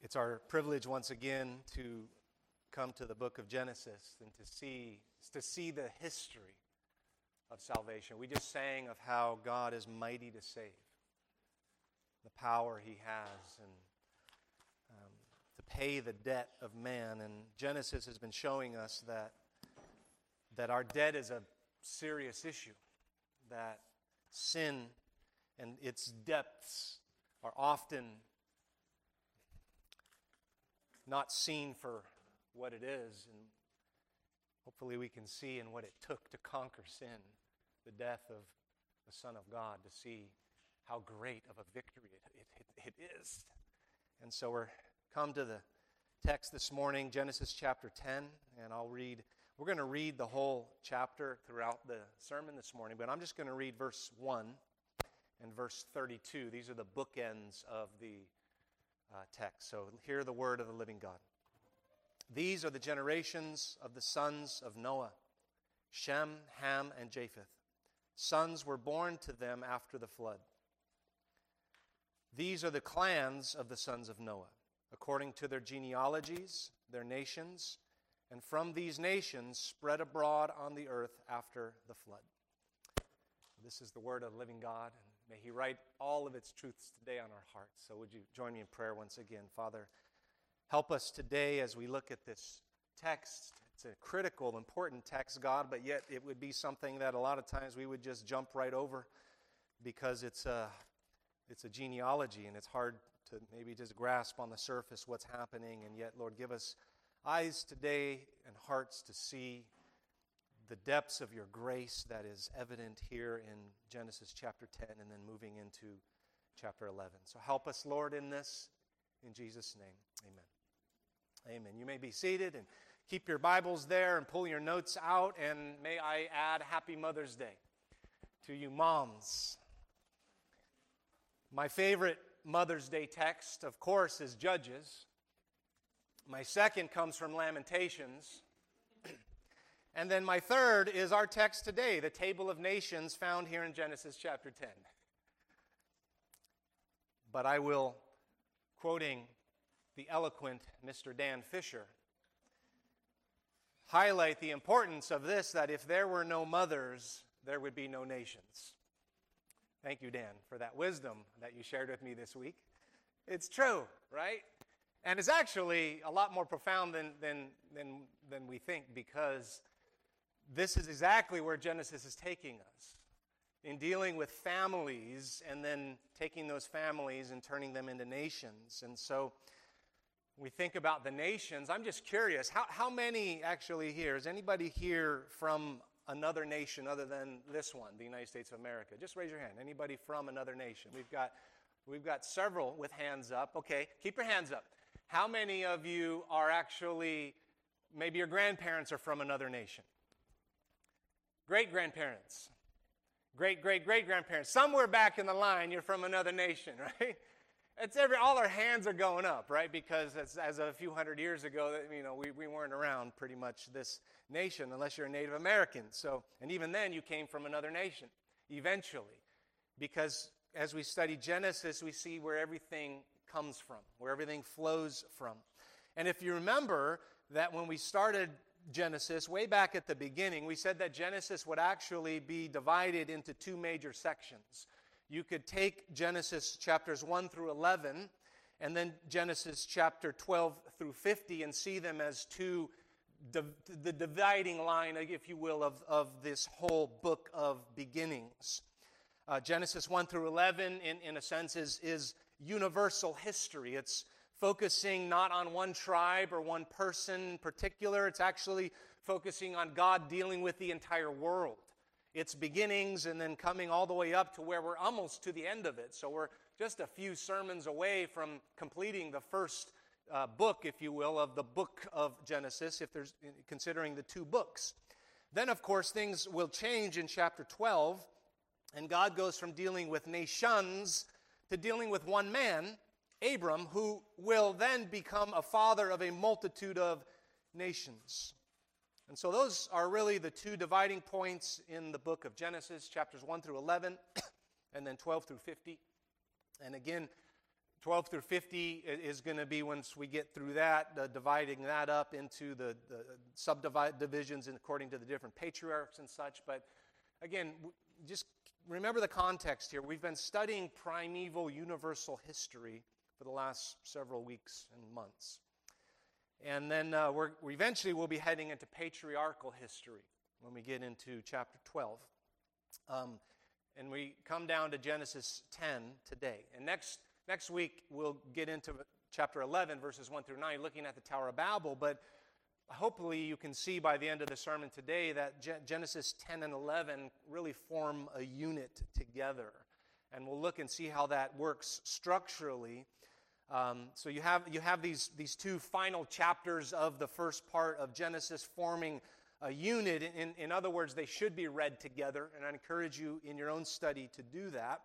It's our privilege once again to come to the book of Genesis and to see the history of salvation. We just sang of how God is mighty to save, the power He has, and to pay the debt of man. And Genesis has been showing us that our debt is a serious issue, that sin and its depths are often not seen for what it is, and hopefully we can see in what it took to conquer sin, the death of the Son of God, to see how great of a victory it is. And so we're come to the text this morning, Genesis chapter 10, and we're going to read the whole chapter throughout the sermon this morning, but I'm just going to read verse 1 and verse 32. These are the bookends of the text. So hear the word of the living God. These are the generations of the sons of Noah, Shem, Ham, and Japheth. Sons were born to them after the flood. These are the clans of the sons of Noah, according to their genealogies, their nations, and from these nations spread abroad on the earth after the flood. This is the word of the living God, and may He write all of its truths today on our hearts. So would you join me in prayer once again? Father, help us today as we look at this text. It's a critical, important text, God, but yet it would be something that a lot of times we would just jump right over because it's a genealogy, and it's hard to maybe just grasp on the surface what's happening. And yet, Lord, give us eyes today and hearts to see the depths of your grace that is evident here in Genesis chapter 10 and then moving into chapter 11. So help us, Lord, in this. In Jesus' name, amen. Amen. You may be seated and keep your Bibles there and pull your notes out. And may I add Happy Mother's Day to you moms. My favorite Mother's Day text, of course, is Judges. My second comes from Lamentations. And then my third is our text today, the Table of Nations found here in Genesis chapter 10. But I will, quoting the eloquent Mr. Dan Fisher, highlight the importance of this, that if there were no mothers, there would be no nations. Thank you, Dan, for that wisdom that you shared with me this week. It's true, right? And it's actually a lot more profound than we think, because this is exactly where Genesis is taking us, in dealing with families and then taking those families and turning them into nations. And so we think about the nations. I'm just curious, how many actually here, is anybody here from another nation other than this one, the United States of America? Just raise your hand. Anybody from another nation? We've got several with hands up. Okay, keep your hands up. How many of you are actually, maybe your grandparents are from another nation? Great-grandparents. Great-great-great-grandparents. Somewhere back in the line, you're from another nation, right? All our hands are going up, right? Because as of a few hundred years ago, we weren't around pretty much this nation unless you're a Native American. So, and even then, you came from another nation eventually, because as we study Genesis, we see where everything comes from, where everything flows from. And if you remember that when we started Genesis, way back at the beginning, we said that Genesis would actually be divided into two major sections. You could take Genesis chapters 1 through 11 and then Genesis chapter 12 through 50 and see them as the dividing line, if you will, of this whole book of beginnings. Genesis 1 through 11, in a sense, is universal history. It's focusing not on one tribe or one person in particular. It's actually focusing on God dealing with the entire world. Its beginnings and then coming all the way up to where we're almost to the end of it. So we're just a few sermons away from completing the first book, if you will, of the book of Genesis, if there's considering the two books. Then, of course, things will change in chapter 12, and God goes from dealing with nations to dealing with one man, Abram, who will then become a father of a multitude of nations. And so those are really the two dividing points in the book of Genesis, chapters 1 through 11, and then 12 through 50. And again, 12 through 50 is going to be, once we get through that, dividing that up into the subdivisions according to the different patriarchs and such. But again, just remember the context here. We've been studying primeval universal history for the last several weeks and months. And then we eventually will be heading into patriarchal history when we get into chapter 12. And we come down to Genesis 10 today. And next week we'll get into chapter 11, verses 1 through 9, looking at the Tower of Babel. But hopefully you can see by the end of the sermon today that Genesis 10 and 11 really form a unit together. And we'll look and see how that works structurally. So you have these two final chapters of the first part of Genesis forming a unit. In other words, they should be read together, and I encourage you in your own study to do that.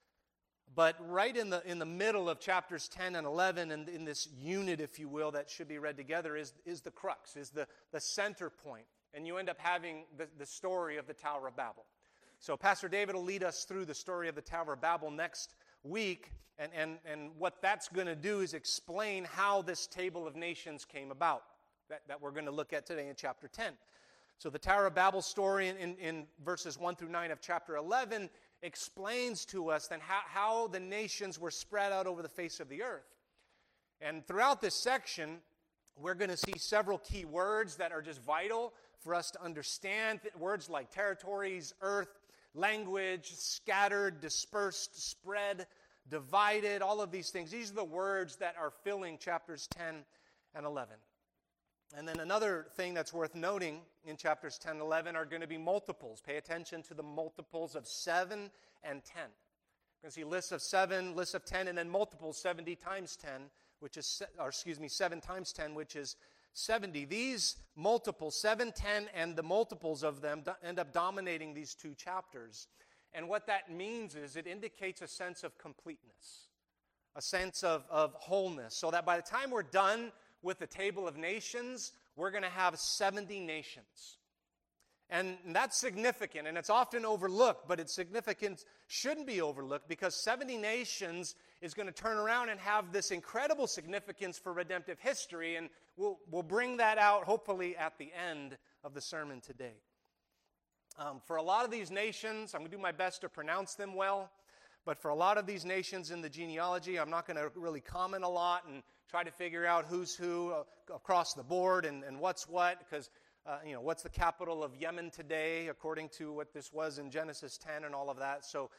But right in the middle of chapters 10 and 11, and in this unit, if you will, that should be read together is the crux, is the center point. And you end up having the story of the Tower of Babel. So Pastor David will lead us through the story of the Tower of Babel next week, and what that's going to do is explain how this table of nations came about, that we're going to look at today in chapter 10. So the Tower of Babel story in verses 1 through 9 of chapter 11 explains to us then how the nations were spread out over the face of the earth. And throughout this section, we're going to see several key words that are just vital for us to understand. Words like territories, earth, language, scattered, dispersed, spread, divided, all of these things. These are the words that are filling chapters 10 and 11. And then another thing that's worth noting in chapters 10 and 11 are going to be multiples. Pay attention to the multiples of 7 and 10. We're going to see lists of 7, lists of 10, and then multiples, 70 times 10, which is, 7 times 10, which is 70. These multiples, 7, 10, and the multiples of them end up dominating these two chapters. And what that means is it indicates a sense of completeness, a sense of wholeness, so that by the time we're done with the table of nations, we're going to have 70 nations. And that's significant, and it's often overlooked, but its significance shouldn't be overlooked because 70 nations is going to turn around and have this incredible significance for redemptive history, and we'll bring that out hopefully at the end of the sermon today. For a lot of these nations, I'm going to do my best to pronounce them well, but for a lot of these nations in the genealogy, I'm not going to really comment a lot and try to figure out who's who across the board and what's what, because what's the capital of Yemen today, according to what this was in Genesis 10 and all of that. So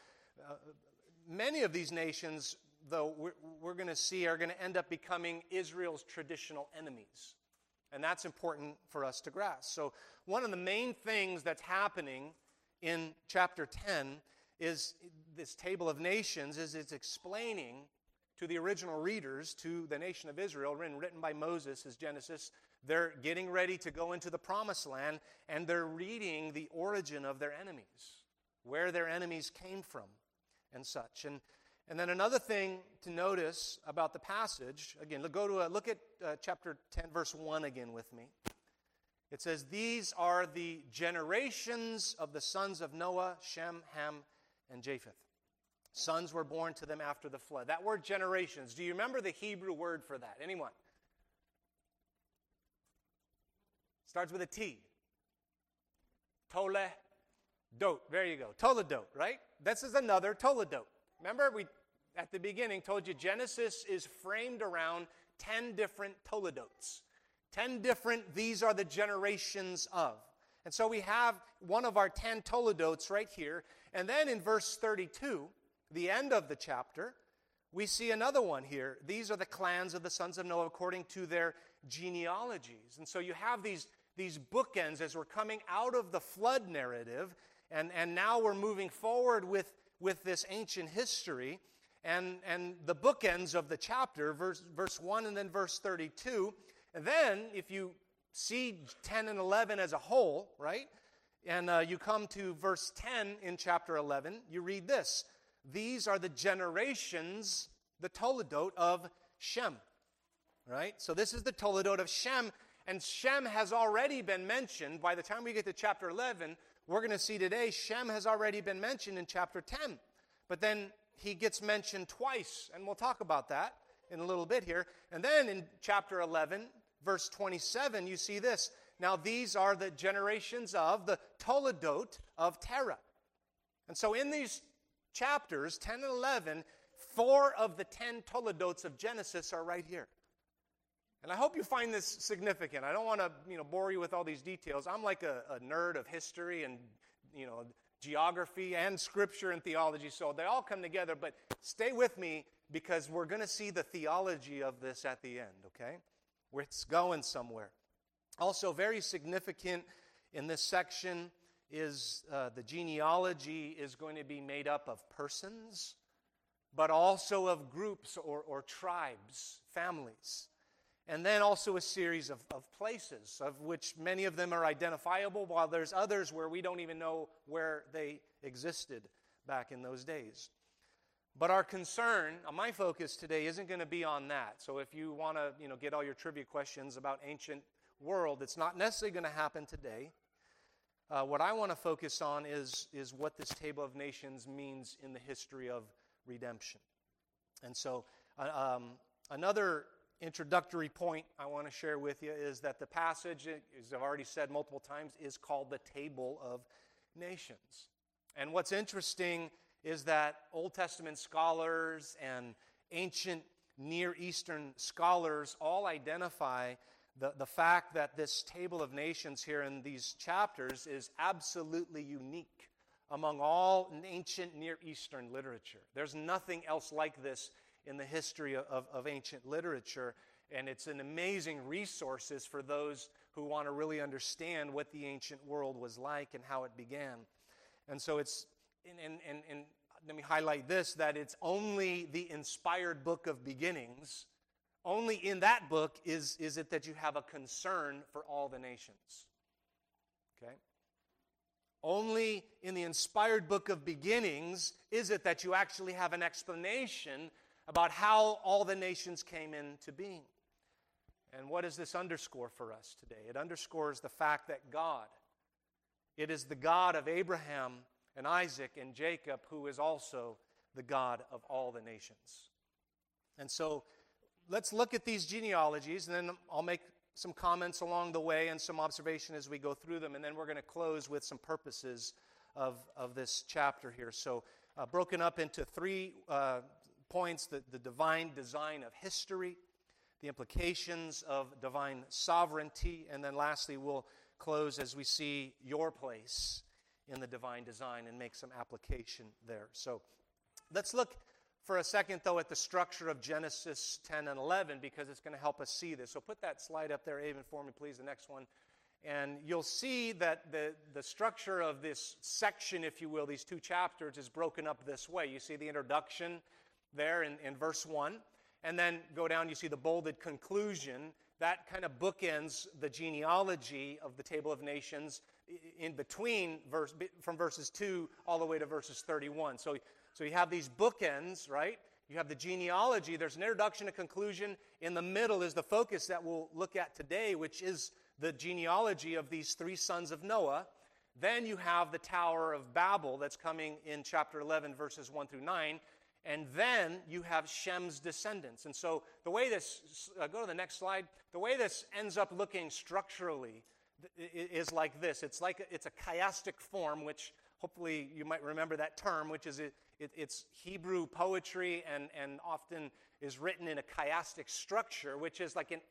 many of these nations, though, we're going to see are going to end up becoming Israel's traditional enemies. And that's important for us to grasp. So one of the main things that's happening in chapter 10 is this table of nations is it's explaining to the original readers, to the nation of Israel, written by Moses as Genesis. They're getting ready to go into the promised land, and they're reading the origin of their enemies, where their enemies came from, and such. And then another thing to notice about the passage, again, look at chapter 10, verse 1 again with me. It says, "These are the generations of the sons of Noah, Shem, Ham, and Japheth. Sons were born to them after the flood." That word generations, do you remember the Hebrew word for that? Anyone? Starts with a T. Toledot. There you go. Toledot, right? This is another Toledot. Remember, we at the beginning told you Genesis is framed around 10 different Toledots. 10 different, these are the generations of. And so we have one of our 10 Toledots right here. And then in verse 32, the end of the chapter, we see another one here. These are the clans of the sons of Noah according to their genealogies. And so you have these bookends as we're coming out of the flood narrative, and now we're moving forward with this ancient history. And the bookends of the chapter, verse 1 and then verse 32. And then if you see 10 and 11 as a whole, right? And you come to verse 10 in chapter 11, you read this. These are the generations, the Toledot of Shem, right? So this is the Toledot of Shem, and Shem has already been mentioned. By the time we get to chapter 11, we're going to see today Shem has already been mentioned in chapter 10. But then he gets mentioned twice, and we'll talk about that in a little bit here. And then in chapter 11, verse 27, you see this. Now these are the generations of the Toledot of Terah. And so in these chapters, 10 and 11, 4 of the 10 Toledots of Genesis are right here. And I hope you find this significant. I don't want to, bore you with all these details. I'm like a nerd of history and, geography and scripture and theology, so they all come together. But stay with me because we're going to see the theology of this at the end, okay? Where it's going somewhere. Also, very significant in this section is the genealogy is going to be made up of persons, but also of groups or tribes, families. And then also a series of places, of which many of them are identifiable, while there's others where we don't even know where they existed back in those days. But our concern, my focus today isn't going to be on that. So if you want to, get all your trivia questions about ancient world, it's not necessarily going to happen today. What I want to focus on is what this table of nations means in the history of redemption. And so another introductory point I want to share with you is that the passage, as I've already said multiple times, is called the Table of Nations. And what's interesting is that Old Testament scholars and ancient Near Eastern scholars all identify the fact that this Table of Nations here in these chapters is absolutely unique among all ancient Near Eastern literature. There's nothing else like this in the history of ancient literature, and it's an amazing resources for those who want to really understand what the ancient world was like and how it began. And so it's, and let me highlight this, that it's only the inspired book of beginnings. Only in that book is it that you have a concern for all the nations. Okay? Only in the inspired book of beginnings is it that you actually have an explanation about how all the nations came into being. And what does this underscore for us today? It underscores the fact that God, it is the God of Abraham and Isaac and Jacob who is also the God of all the nations. And so let's look at these genealogies, and then I'll make some comments along the way and some observation as we go through them, and then we're going to close with some purposes of this chapter here. So broken up into 3 points: the divine design of history, the implications of divine sovereignty, and then lastly we'll close as we see your place in the divine design and make some application there. So let's look for a second, though, at the structure of Genesis 10 and 11, because it's going to help us see this. So put that slide up there, Avon, for me, please, the next one. And you'll see that the structure of this section, if you will, these 2 chapters, is broken up this way. You see the introduction there in verse 1. And then go down, you see the bolded conclusion. That kind of bookends the genealogy of the Table of Nations in between, from verses 2 all the way to verses 31. So you have these bookends, right? You have the genealogy. There's an introduction and conclusion. In the middle is the focus that we'll look at today, which is the genealogy of these 3 sons of Noah. Then you have the Tower of Babel that's coming in chapter 11, verses 1 through 9. And then you have Shem's descendants. And so the way this, go to the next slide, the way this ends up looking structurally is like this. It's a chiastic form, which hopefully you might remember that term, which is it's Hebrew poetry and often is written in a chiastic structure, which is like an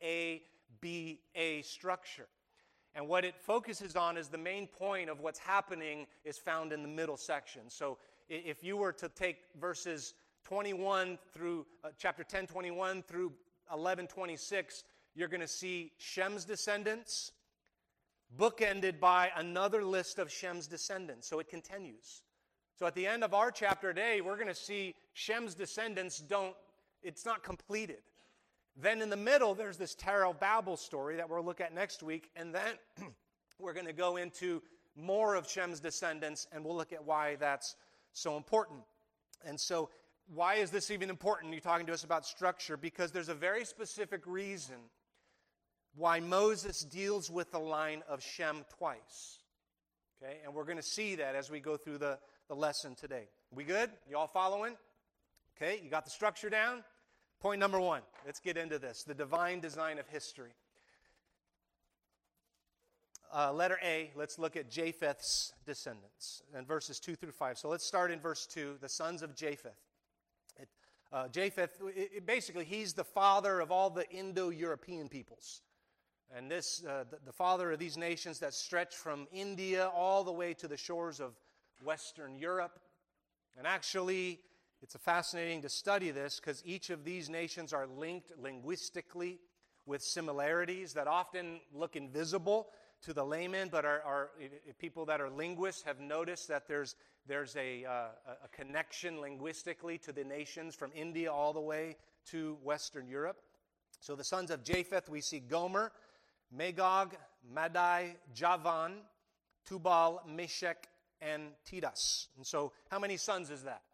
A-B-A structure. And what it focuses on is the main point of what's happening is found in the middle section. So if you were to take verses 21 through chapter 10, 21 through 11:26, you're going to see Shem's descendants bookended by another list of Shem's descendants. So it continues. So at the end of our chapter today, we're going to see Shem's descendants it's not completed. Then in the middle, there's this Tower of Babel story that we'll look at next week. And then we're going to go into more of Shem's descendants, and we'll look at why that's so important. And so why is this even important? You're talking to us about structure, because there's a very specific reason why Moses deals with the line of Shem twice. Okay, and we're going to see that as we go through the lesson today. We good? You all following? Okay, you got the structure down? Point number one. Let's get into this. The divine design of history. Letter A, let's look at Japheth's descendants and verses 2 through 5. So let's start in verse 2, the sons of Japheth. Japheth, basically, he's the father of all the Indo-European peoples. And this, the father of these nations that stretch from India all the way to the shores of Western Europe. And actually, it's fascinating to study this because each of these nations are linked linguistically with similarities that often look invisible to the layman, but people that are linguists have noticed that there's a connection linguistically to the nations from India all the way to Western Europe. So the sons of Japheth, we see Gomer, Magog, Madai, Javan, Tubal, Meshech, and Tiras. And so how many sons is that?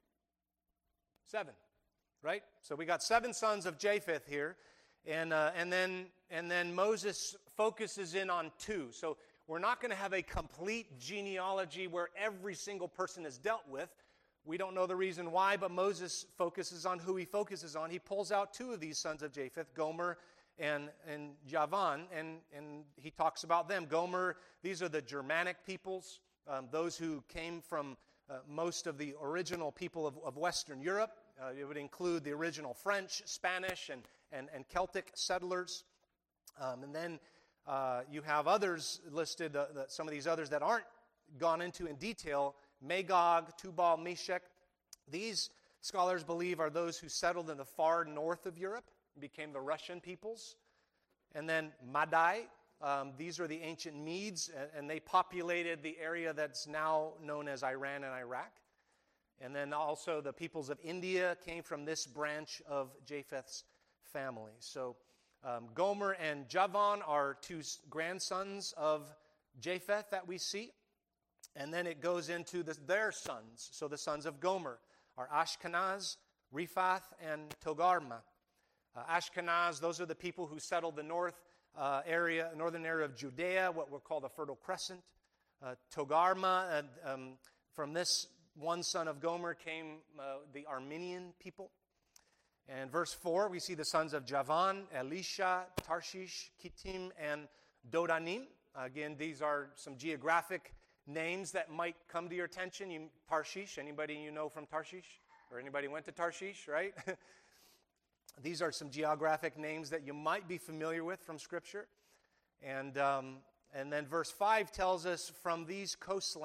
7, right? So we got 7 sons of Japheth here. And then Moses focuses in on 2. So we're not going to have a complete genealogy where every single person is dealt with. We don't know the reason why, but Moses focuses on who he focuses on. He pulls out 2 of these sons of Japheth, Gomer and Javan, and he talks about them. Gomer, these are the Germanic peoples, those who came from most of the original people of Western Europe. It would include the original French, Spanish, and Celtic settlers. And then you have others listed, some of these others that aren't gone into in detail. Magog, Tubal, Meshech. These scholars believe are those who settled in the far north of Europe and became the Russian peoples. And then Madai. These are the ancient Medes, and they populated the area that's now known as Iran and Iraq. And then also the peoples of India came from this branch of Japheth's family. So Gomer and Javan are 2 grandsons of Japheth that we see. And then it goes into their sons. So the sons of Gomer are Ashkenaz, Riphath, and Togarma. Ashkenaz, those are the people who settled the northern area of Judea, what we'll call the Fertile Crescent. Togarma, from this one son of Gomer came the Armenian people. And verse 4, we see the sons of Javan, Elisha, Tarshish, Kittim, and Dodanim. Again, these are some geographic names that might come to your attention. Tarshish, anybody you know from Tarshish? Or anybody went to Tarshish, right? These are some geographic names that you might be familiar with from Scripture. And then verse 5 tells us from these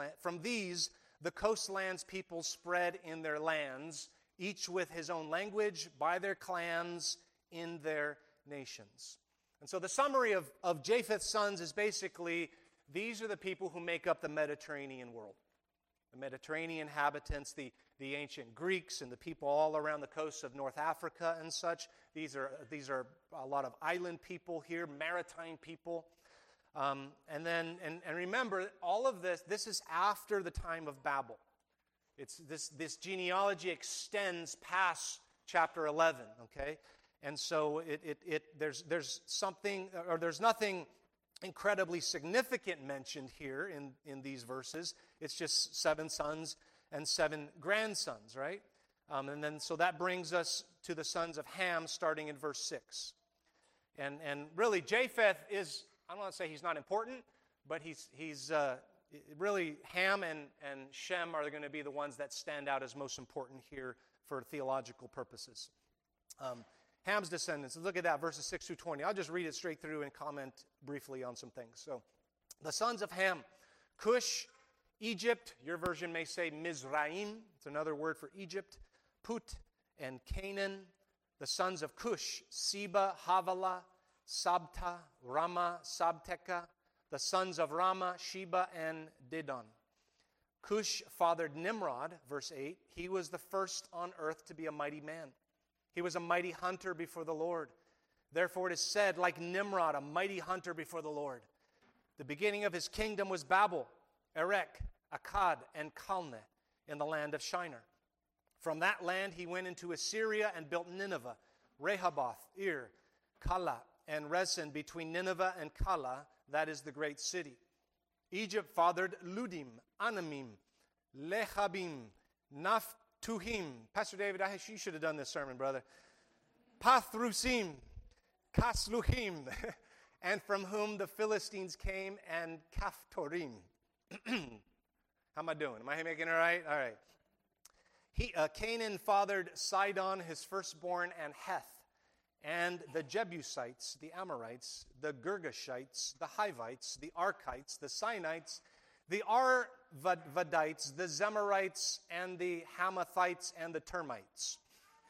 the coastlands people spread in their lands, each with his own language, by their clans, in their nations. And so the summary of Japheth's sons is basically, these are the people who make up the Mediterranean world. The Mediterranean inhabitants, the ancient Greeks, and the people all around the coasts of North Africa and such. These are a lot of island people here, maritime people. And remember, all of this is after the time of Babel. It's this genealogy extends past chapter 11, okay? And so there's nothing incredibly significant mentioned here in these verses. It's just 7 sons and 7 grandsons, right? And then so that brings us to the sons of Ham, starting in verse 6. And really, Japheth is, I don't want to say he's not important, but he's really, Ham and Shem are going to be the ones that stand out as most important here for theological purposes. Ham's descendants, look at that, verses 6 through 20. I'll just read it straight through and comment briefly on some things. So, the sons of Ham, Cush, Egypt, your version may say Mizraim, it's another word for Egypt, Put, and Canaan. The sons of Cush, Seba, Havilah, Sabta, Rama, Sabteka. The sons of Rama, Sheba, and Dedan. Cush fathered Nimrod, verse 8. He was the first on earth to be a mighty man. He was a mighty hunter before the Lord. Therefore it is said, like Nimrod, a mighty hunter before the Lord. The beginning of his kingdom was Babel, Erech, Akkad, and Calneh in the land of Shinar. From that land he went into Assyria and built Nineveh, Rehoboth, Ir, Calah, and Resen between Nineveh and Calah, that is the great city. Egypt fathered Ludim, Anamim, Lechabim, Pastor David, you should have done this sermon, brother. Pathrusim, Kasluhim, and from whom the Philistines came, and Kaphtorim. How am I doing? Am I making it right? All right. Canaan fathered Sidon, his firstborn, and Heth, and the Jebusites, the Amorites, the Girgashites, the Hivites, the Arkites, the Sinites, the Arvadites, the Zemarites, and the Hamathites, and the Termites.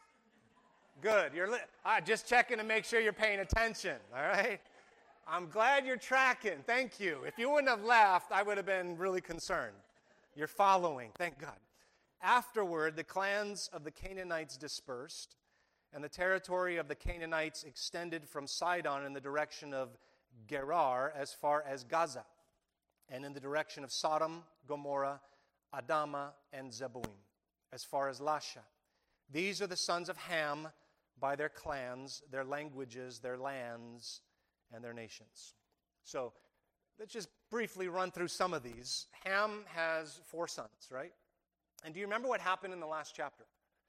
Good. Just checking to make sure you're paying attention, all right? I'm glad you're tracking. Thank you. If you wouldn't have laughed, I would have been really concerned. You're following. Thank God. Afterward, the clans of the Canaanites dispersed, and the territory of the Canaanites extended from Sidon in the direction of Gerar as far as Gaza, and in the direction of Sodom, Gomorrah, Adamah, and Zeboim, as far as Lasha. These are the sons of Ham by their clans, their languages, their lands, and their nations. So let's just briefly run through some of these. Ham has 4 sons, right? And do you remember what happened in the last chapter?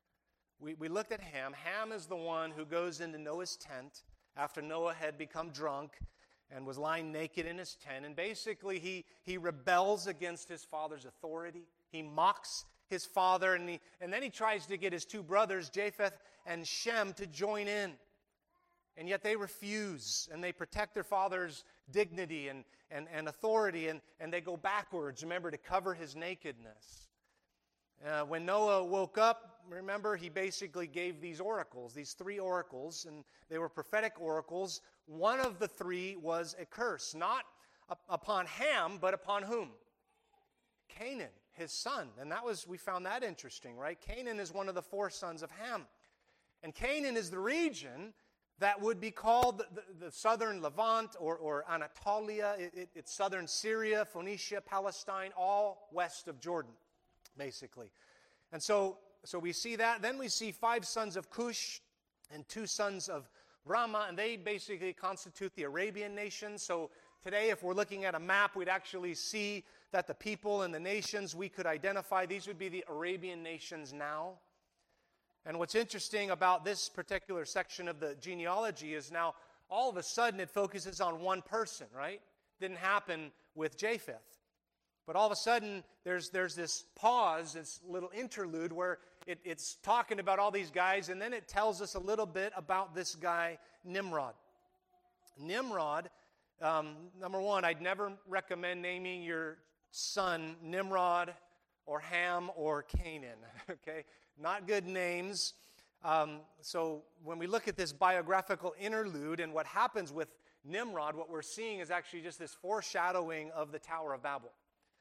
We looked at Ham. Ham is the one who goes into Noah's tent after Noah had become drunk and was lying naked in his tent. And basically he rebels against his father's authority. He mocks his father, and then he tries to get his 2 brothers, Japheth and Shem, to join in. And yet they refuse, and they protect their father's dignity and authority, and they go backwards, remember, to cover his nakedness. When Noah woke up, remember, he basically gave these oracles, these 3 oracles, and they were prophetic oracles. One of the 3 was a curse, not upon Ham, but upon whom? Canaan, his son. And we found that interesting, right? Canaan is one of the 4 sons of Ham. And Canaan is the region that would be called the southern Levant or Anatolia. It's southern Syria, Phoenicia, Palestine, all west of Jordan, basically. And so we see that. Then we see 5 sons of Cush and 2 sons of Rama, and they basically constitute the Arabian nations. So today, if we're looking at a map, we'd actually see that the people and the nations we could identify, these would be the Arabian nations now. And what's interesting about this particular section of the genealogy is now all of a sudden it focuses on one person, right? Didn't happen with Japheth. But all of a sudden there's this pause, this little interlude where it's talking about all these guys, and then it tells us a little bit about this guy, Nimrod. Nimrod, number one, I'd never recommend naming your son Nimrod or Ham or Canaan, okay? Not good names. So when we look at this biographical interlude and what happens with Nimrod, what we're seeing is actually just this foreshadowing of the Tower of Babel.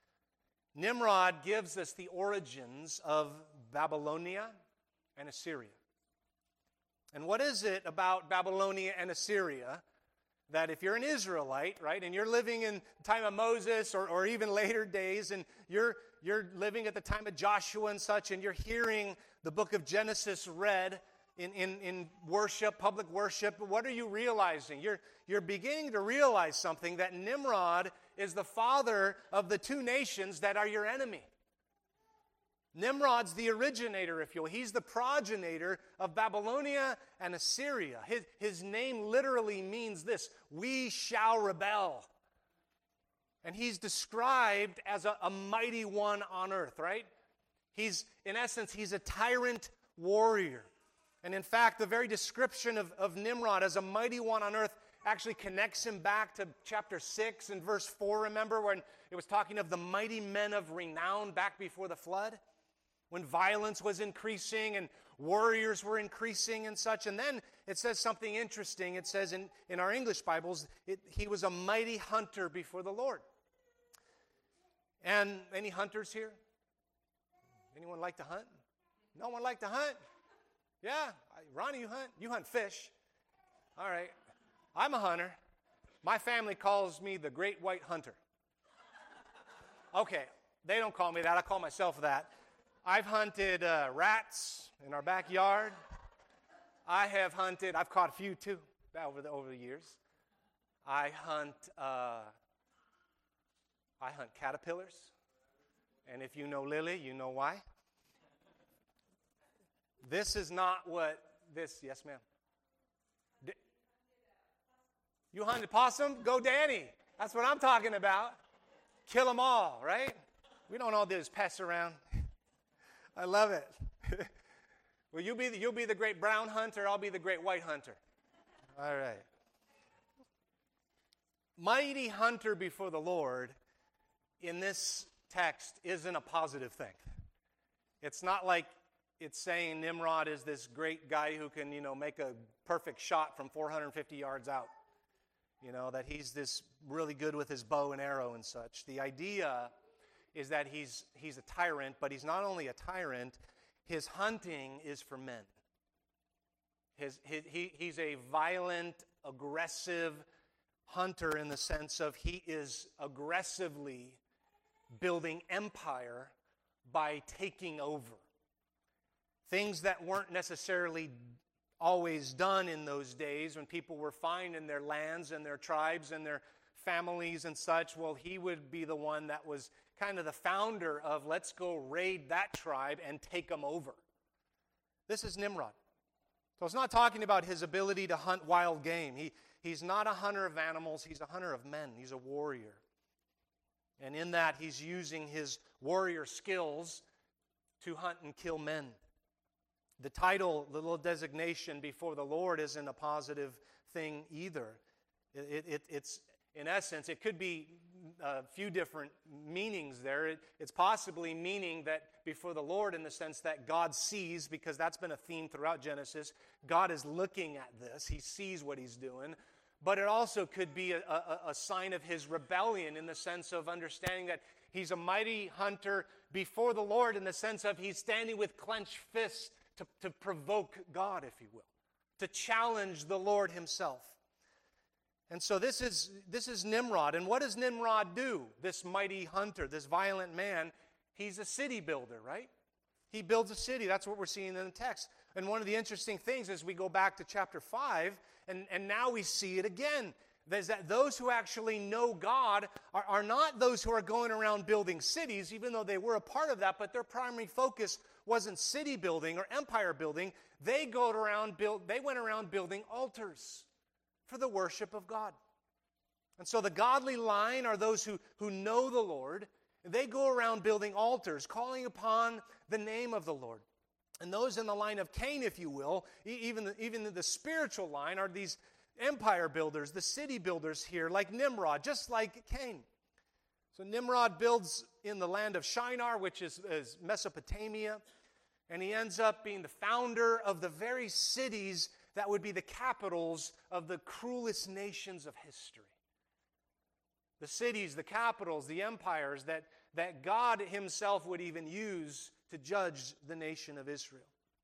Nimrod gives us the origins of Babylonia and Assyria. And what is it about Babylonia and Assyria that if you're an Israelite, right, and you're living in the time of Moses or even later days, and you're living at the time of Joshua and such, and you're hearing the book of Genesis read in worship, public worship, what are you realizing? You're beginning to realize something, that Nimrod is the father of the 2 nations that are your enemy. Nimrod's the originator, if you will. He's the progenitor of Babylonia and Assyria. His name literally means this: we shall rebel. And he's described as a mighty one on earth, right? In essence, he's a tyrant warrior. And in fact, the very description of Nimrod as a mighty one on earth actually connects him back to chapter 6 and verse 4, remember, when it was talking of the mighty men of renown back before the flood? When violence was increasing and warriors were increasing and such. And then it says something interesting. It says in our English Bibles, he was a mighty hunter before the Lord. And any hunters here? Anyone like to hunt? No one like to hunt? Yeah? Ronnie, you hunt? You hunt fish. All right. I'm a hunter. My family calls me the Great White Hunter. Okay, they don't call me that. I call myself that. I've hunted rats in our backyard. I've caught a few too over the years. I hunt caterpillars. And if you know Lily, you know why. This is not what this, yes ma'am. You hunted possum? Go Danny. That's what I'm talking about. Kill them all, right? We don't all do is pass around. I love it. Well, you'll be the great brown hunter. I'll be the great white hunter. All right. Mighty hunter before the Lord in this text isn't a positive thing. It's not like it's saying Nimrod is this great guy who can, make a perfect shot from 450 yards out. That he's this really good with his bow and arrow and such. The idea is that he's a tyrant, but he's not only a tyrant, his hunting is for men. He's a violent, aggressive hunter in the sense of he is aggressively building empire by taking over. Things that weren't necessarily always done in those days when people were fine in their lands and their tribes and their families and such. Well, he would be the one that was kind of the founder of let's go raid that tribe and take them over. This is Nimrod. So it's not talking about his ability to hunt wild game. He's not a hunter of animals. He's a hunter of men. He's a warrior. And in that, he's using his warrior skills to hunt and kill men. The title, the little designation before the Lord isn't a positive thing either. It's in essence, it could be a few different meanings there. It's possibly meaning that before the Lord in the sense that God sees, because that's been a theme throughout Genesis. God is looking at this. He sees what he's doing. But it also could be a sign of his rebellion in the sense of understanding that he's a mighty hunter before the Lord in the sense of he's standing with clenched fists to provoke God, if you will, to challenge the Lord himself. And so this is Nimrod. And what does Nimrod do? This mighty hunter, this violent man, he's a city builder, right? He builds a city. That's what we're seeing in the text. And one of the interesting things is we go back to chapter 5, and now we see it again. Is that those who actually know God are not those who are going around building cities, even though they were a part of that, but their primary focus wasn't city building or empire building. They went around building altars for the worship of God. And so the godly line are those who know the Lord. They go around building altars, calling upon the name of the Lord. And those in the line of Cain, if you will, even the spiritual line, are these empire builders, the city builders here, like Nimrod, just like Cain. So Nimrod builds in the land of Shinar, which is Mesopotamia, and he ends up being the founder of the very cities that would be the capitals of the cruelest nations of history. The cities, the capitals, the empires that God himself would even use to judge the nation of Israel.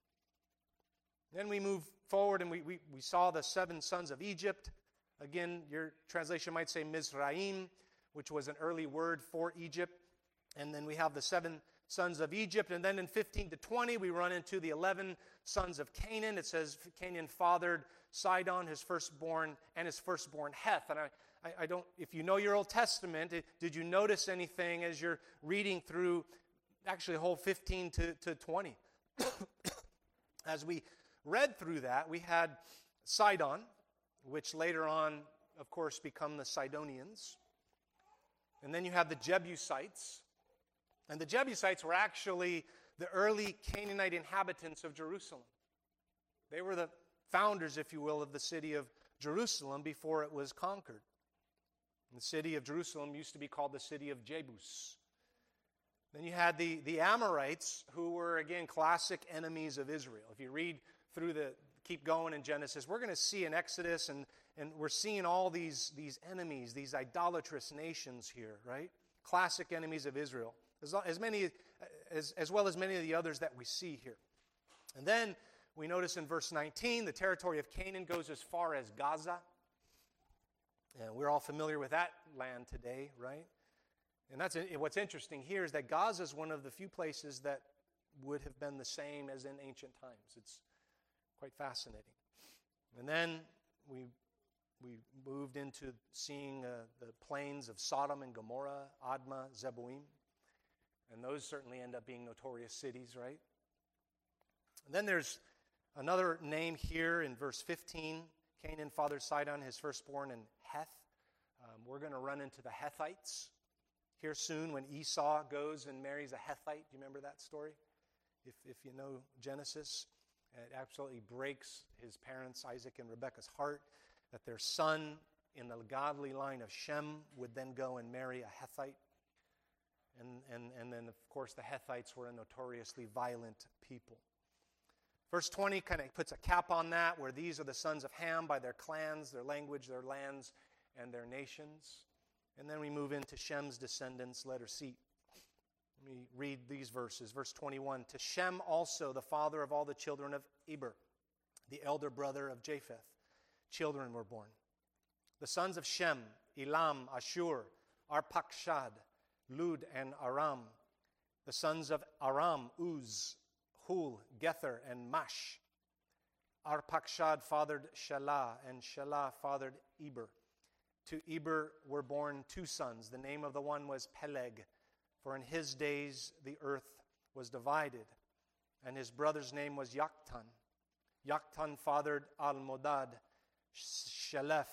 Then we move forward and we saw the 7 sons of Egypt. Again, your translation might say Mizraim, which was an early word for Egypt. And then we have the 7 sons of Egypt. And then in 15 to 20, we run into the 11 sons of Canaan. It says Canaan fathered Sidon, his firstborn, and his firstborn Heth. And I don't, if you know your Old Testament, did you notice anything as you're reading through actually the whole 15 to 20? As we read through that, we had Sidon, which later on, of course, become the Sidonians. And then you have the Jebusites. And the Jebusites were actually the early Canaanite inhabitants of Jerusalem. They were the founders, if you will, of the city of Jerusalem before it was conquered. And the city of Jerusalem used to be called the city of Jebus. Then you had the Amorites, who were, again, classic enemies of Israel. If you read through keep going in Genesis, we're going to see in Exodus, and we're seeing all these enemies, these idolatrous nations here, right? Classic enemies of Israel, as well as many of the others that we see here. And then we notice in verse 19, the territory of Canaan goes as far as Gaza. And we're all familiar with that land today, right? And what's interesting here is that Gaza is one of the few places that would have been the same as in ancient times. It's quite fascinating. And then we moved into seeing the plains of Sodom and Gomorrah, Admah, Zeboim. And those certainly end up being notorious cities, right? Then there's another name here in verse 15. Canaan fathered Sidon, his firstborn, and Heth. We're going to run into the Hethites here soon when Esau goes and marries a Hethite. Do you remember that story? If you know Genesis, it absolutely breaks his parents, Isaac and Rebekah's heart, that their son in the godly line of Shem would then go and marry a Hethite. And then, of course, the Hethites were a notoriously violent people. Verse 20 kind of puts a cap on that, where these are the sons of Ham by their clans, their language, their lands, and their nations. And then we move into Shem's descendants, letter C. Let me read these verses. Verse 21, to Shem also, the father of all the children of Eber, the elder brother of Japheth, children were born. The sons of Shem, Elam, Ashur, Arpachshad, Lud, and Aram. The sons of Aram, Uz, Hul, Gether, and Mash. Arpachshad fathered Shelah, and Shelah fathered Eber. To Eber were born two sons. The name of the one was Peleg, for in his days the earth was divided. And his brother's name was Yoktan. Yoktan fathered Almodad, Shelef,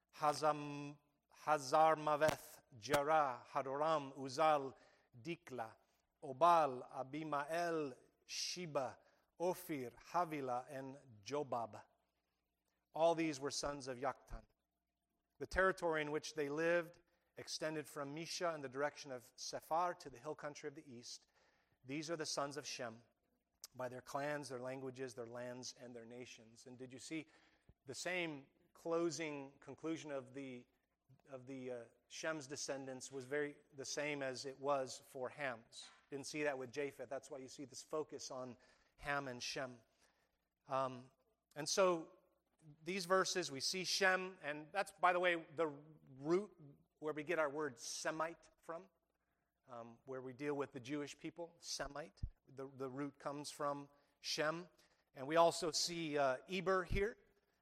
Hazarmaveth, Jerah, Hadoram, Uzal, Dikla, Obal, Abimael, Sheba, Ophir, Havilah, and Jobab. All these were sons of Yoktan. The territory in which they lived extended from Misha in the direction of Sephar to the hill country of the east. These are the sons of Shem by their clans, their languages, their lands, and their nations. And did you see the same conclusion of the Shem's descendants was the same as it was for Ham's. Didn't see that with Japheth. That's why you see this focus on Ham and Shem. And so these verses, we see Shem, and that's, by the way, the root where we get our word Semite from, where we deal with the Jewish people, Semite. The root comes from Shem. And we also see Eber here.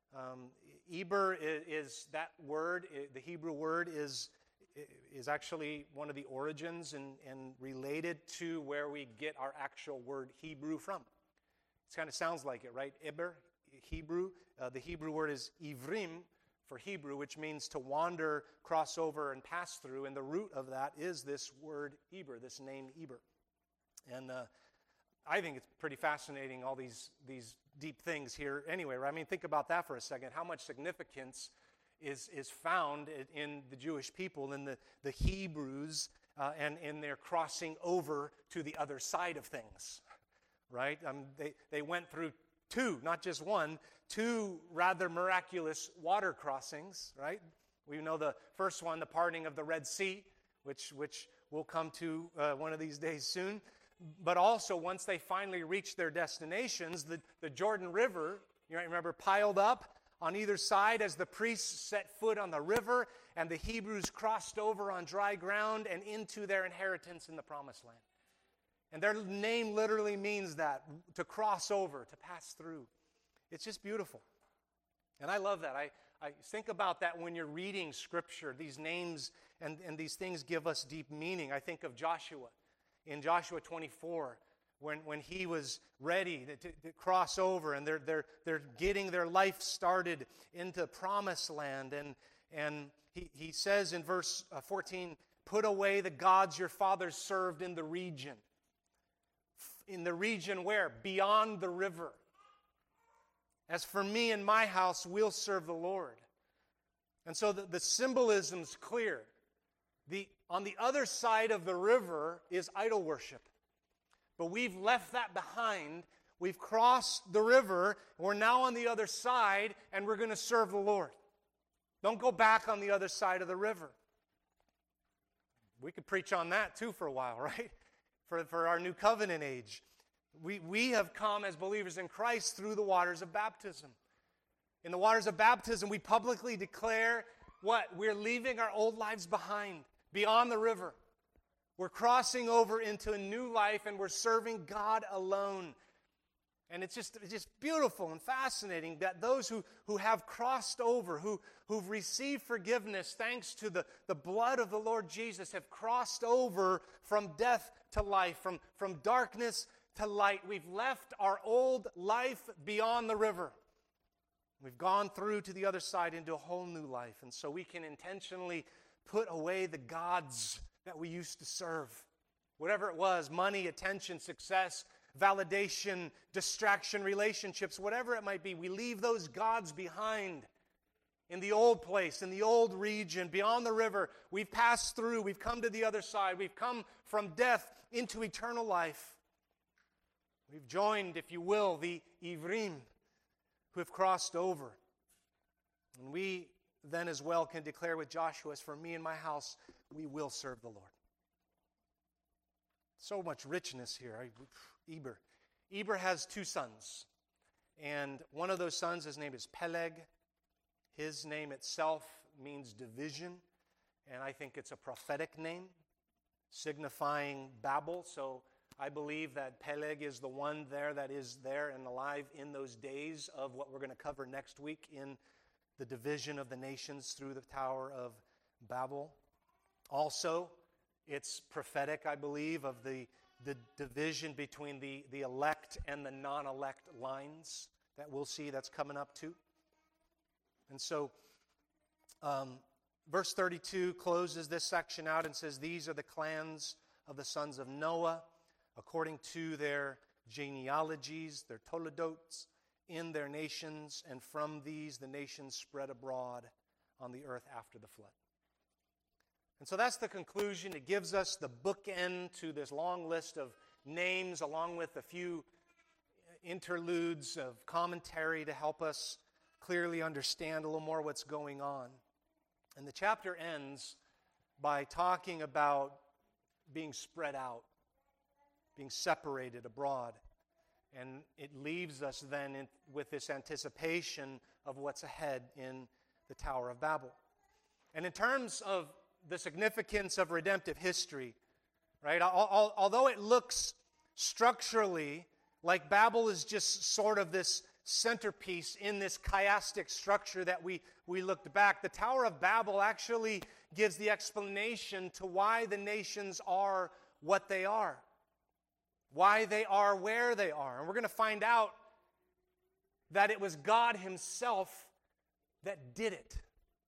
Eber is that word, the Hebrew word is actually one of the origins and related to where we get our actual word Hebrew from. It kind of sounds like it, right? Eber, Hebrew. The Hebrew word is Ivrim for Hebrew, which means to wander, cross over, and pass through. And the root of that is this word Eber, this name Eber. And I think it's pretty fascinating, all these deep things here anyway, right? I mean, think about that for a second. How much significance is found in the Jewish people, in the Hebrews, and in their crossing over to the other side of things, right? They went through two, not just one, two rather miraculous water crossings, right? We know the first one, the parting of the Red Sea, which we'll come to one of these days soon. But also, once they finally reached their destinations, the Jordan River, you might remember, piled up on either side as the priests set foot on the river, and the Hebrews crossed over on dry ground and into their inheritance in the Promised Land. And their name literally means that, to cross over, to pass through. It's just beautiful. And I love that. I think about that when you're reading Scripture. These names and these things give us deep meaning. I think of Joshua. In Joshua 24, when he was ready to cross over, and they're getting their life started into Promised Land, and he says in verse 14, "Put away the gods your fathers served in the region." In the region where? Beyond the river. "As for me and my house, we'll serve the Lord." And so the symbolism's clear. On the other side of the river is idol worship. But we've left that behind. We've crossed the river. We're now on the other side, and we're going to serve the Lord. Don't go back on the other side of the river. We could preach on that too for a while, right? For our new covenant age. We have come as believers in Christ through the waters of baptism. In the waters of baptism, we publicly declare what? We're leaving our old lives behind. Beyond the river. We're crossing over into a new life, and we're serving God alone. And it's just beautiful and fascinating that those who have crossed over, who've received forgiveness thanks to the blood of the Lord Jesus, have crossed over from death to life, from darkness to light. We've left our old life beyond the river. We've gone through to the other side into a whole new life. And so we can intentionally put away the gods that we used to serve. Whatever it was, money, attention, success, validation, distraction, relationships, whatever it might be, we leave those gods behind in the old place, in the old region, beyond the river. We've passed through, we've come to the other side, we've come from death into eternal life. We've joined, if you will, the Ivrim who have crossed over. And we then as well can declare with Joshua, as for me and my house, we will serve the Lord. So much richness here. Eber. Eber has 2 sons. And one of those sons, his name is Peleg. His name itself means division. And I think it's a prophetic name, signifying Babel. So I believe that Peleg is the one there that is there and alive in those days of what we're going to cover next week in the division of the nations through the Tower of Babel. Also, it's prophetic, I believe, of the division between the elect and the non-elect lines that we'll see that's coming up too. And so, verse 32 closes this section out and says, these are the clans of the sons of Noah, according to their genealogies, their toledotes, in their nations, and from these the nations spread abroad on the earth after the flood. And so that's the conclusion. It gives us the bookend to this long list of names, along with a few interludes of commentary to help us clearly understand a little more what's going on. And the chapter ends by talking about being spread out, being separated abroad. And it leaves us then with this anticipation of what's ahead in the Tower of Babel. And in terms of the significance of redemptive history, right? Although it looks structurally like Babel is just sort of this centerpiece in this chiastic structure that we looked back, the Tower of Babel actually gives the explanation to why the nations are what they are, why they are where they are. And we're going to find out that it was God Himself that did it.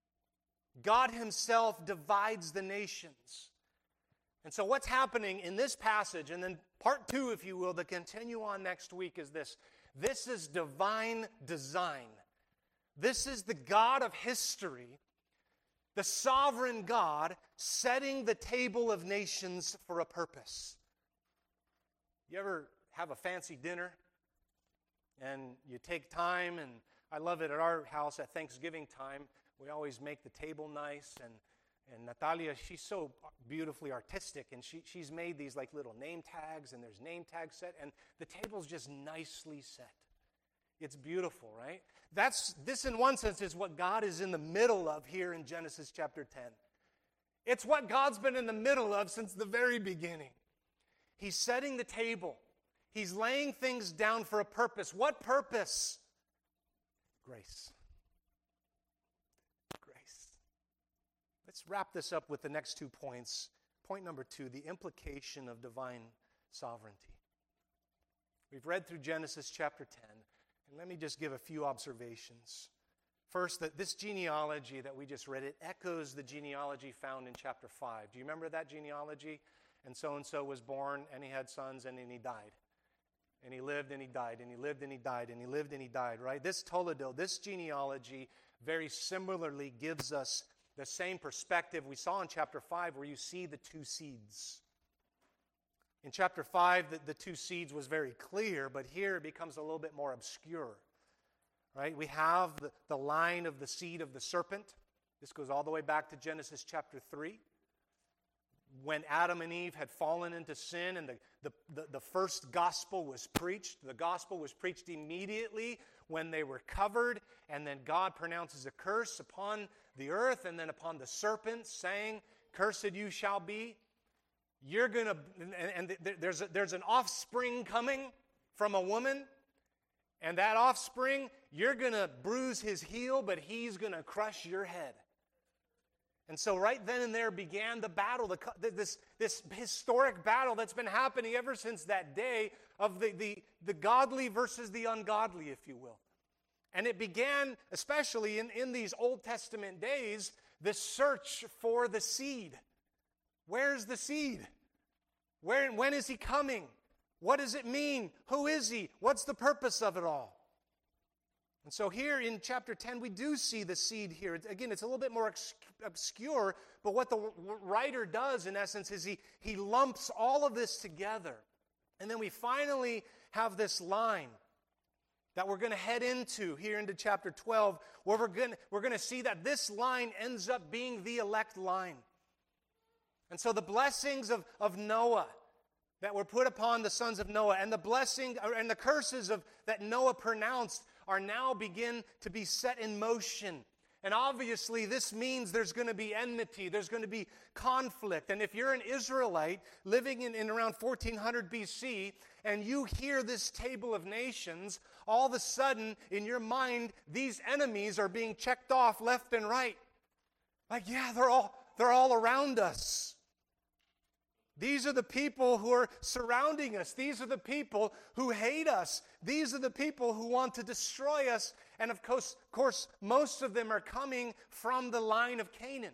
God Himself divides the nations. And so what's happening in this passage, and then part 2, if you will, that continue on next week, is this. This is divine design. This is the God of history, the sovereign God, setting the table of nations for a purpose. You ever have a fancy dinner and you take time, and I love it at our house at Thanksgiving time. We always make the table nice, and Natalia, she's so beautifully artistic, and she's made these like little name tags, and there's name tags set, and the table's just nicely set. It's beautiful, right? This in one sense is what God is in the middle of here in Genesis chapter 10. It's what God's been in the middle of since the very beginning. He's setting the table. He's laying things down for a purpose. What purpose? Grace. Let's wrap this up with the next 2 points. Point number 2, the implication of divine sovereignty. We've read through Genesis chapter 10, and let me just give a few observations. First, that this genealogy that we just read, it echoes the genealogy found in chapter 5. Do you remember that genealogy? And so was born, and he had sons, and then he died. And he lived, and he died, and he lived, and he died, and he lived, and he died, right? This Toledo, this genealogy, very similarly gives us the same perspective we saw in chapter 5, where you see the 2 seeds. In chapter 5, the 2 seeds was very clear, but here it becomes a little bit more obscure. Right? We have the line of the seed of the serpent. This goes all the way back to Genesis chapter 3. When Adam and Eve had fallen into sin and the first gospel was preached, the gospel was preached immediately when they were covered, and then God pronounces a curse upon the earth and then upon the serpent, saying, "Cursed you shall be." You're going to, and there's an offspring coming from a woman, and that offspring, you're going to bruise his heel, but he's going to crush your head. And so right then and there began the battle, this historic battle that's been happening ever since that day of the godly versus the ungodly, if you will. And it began, especially in these Old Testament days, the search for the seed. Where's the seed? When is he coming? What does it mean? Who is he? What's the purpose of it all? And so here in chapter 10, we do see the seed here. Again, it's a little bit more obscure, but what the writer does, in essence, is he lumps all of this together. And then we finally have this line that we're going to head into here into chapter 12, where we're going to see that this line ends up being the elect line. And so the blessings of Noah that were put upon the sons of Noah, and the blessing and the curses that Noah pronounced are now begin to be set in motion. And obviously this means there's going to be enmity, there's going to be conflict. And if you're an Israelite living in around 1400 BC and you hear this table of nations, all of a sudden in your mind these enemies are being checked off left and right. Like, yeah, they're all around us. These are the people who are surrounding us. These are the people who hate us. These are the people who want to destroy us. And of course, most of them are coming from the line of Canaan.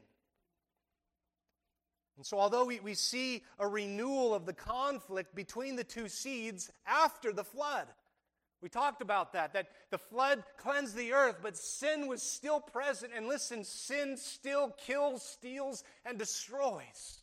And so although we see a renewal of the conflict between the two seeds after the flood, we talked about that the flood cleansed the earth, but sin was still present. And listen, sin still kills, steals, and destroys.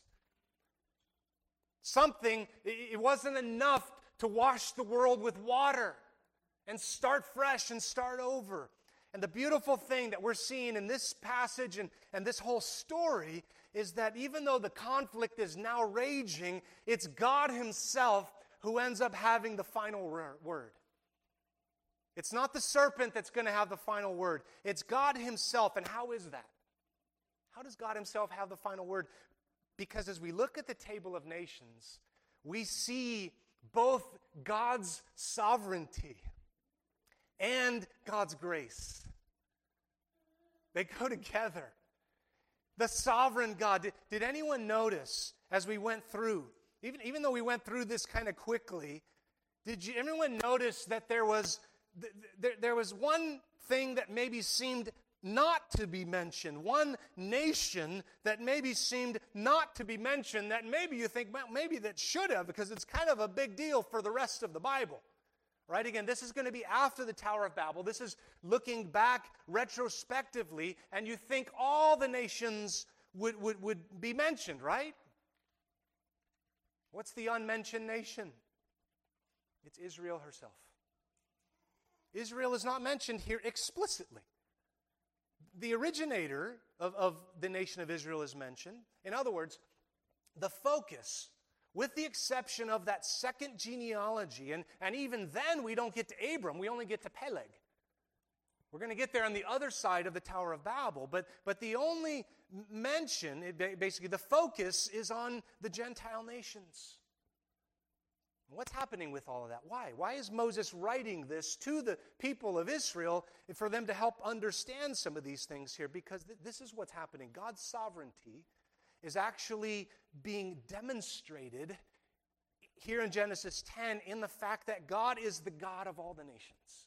It wasn't enough to wash the world with water and start fresh and start over. And the beautiful thing that we're seeing in this passage and this whole story is that even though the conflict is now raging, it's God Himself who ends up having the final word. It's not the serpent that's going to have the final word. It's God Himself. And how is that? How does God Himself have the final word? Because as we look at the table of nations, we see both God's sovereignty and God's grace. They go together. The sovereign God. Did anyone notice as we went through, even though we went through this kind of quickly, did anyone notice that there was one thing that maybe seemed not to be mentioned, one nation that maybe seemed not to be mentioned, that maybe you think, well, maybe that should have, because it's kind of a big deal for the rest of the Bible, right? Again, this is going to be after the Tower of Babel. This is looking back retrospectively, and you think all the nations would be mentioned, right? What's the unmentioned nation? It's Israel herself. Israel is not mentioned here explicitly. The originator of the nation of Israel is mentioned. In other words, the focus, with the exception of that second genealogy, and even then we don't get to Abram, we only get to Peleg. We're going to get there on the other side of the Tower of Babel, but the only mention, basically the focus, is on the Gentile nations. What's happening with all of that? Why? Why is Moses writing this to the people of Israel for them to help understand some of these things here? Because this is what's happening. God's sovereignty is actually being demonstrated here in Genesis 10 in the fact that God is the God of all the nations.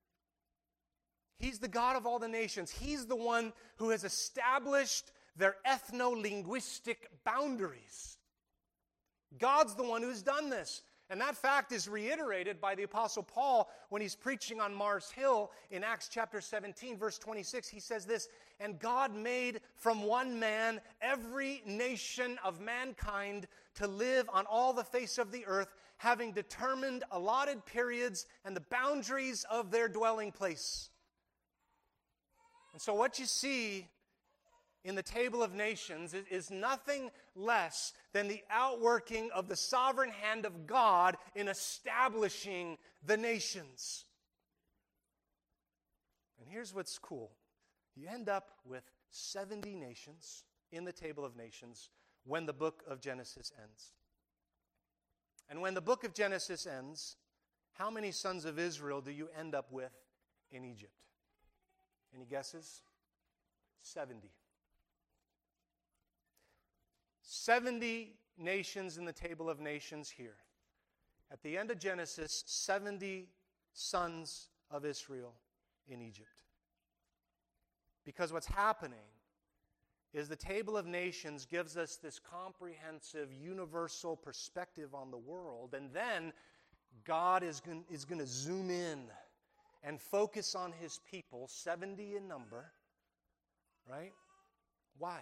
He's the God of all the nations. He's the one who has established their ethno-linguistic boundaries. God's the one who's done this. And that fact is reiterated by the Apostle Paul when he's preaching on Mars Hill in Acts chapter 17, verse 26. He says this, "And God made from one man every nation of mankind to live on all the face of the earth, having determined allotted periods and the boundaries of their dwelling place." And so what you see in the table of nations is nothing less than the outworking of the sovereign hand of God in establishing the nations. And here's what's cool. You end up with 70 nations in the table of nations when the book of Genesis ends. And when the book of Genesis ends, how many sons of Israel do you end up with in Egypt? Any guesses? 70. 70 nations in the table of nations here. At the end of Genesis, 70 sons of Israel in Egypt. Because what's happening is the table of nations gives us this comprehensive, universal perspective on the world. And then God is going to zoom in and focus on His people, 70 in number. Right? Why?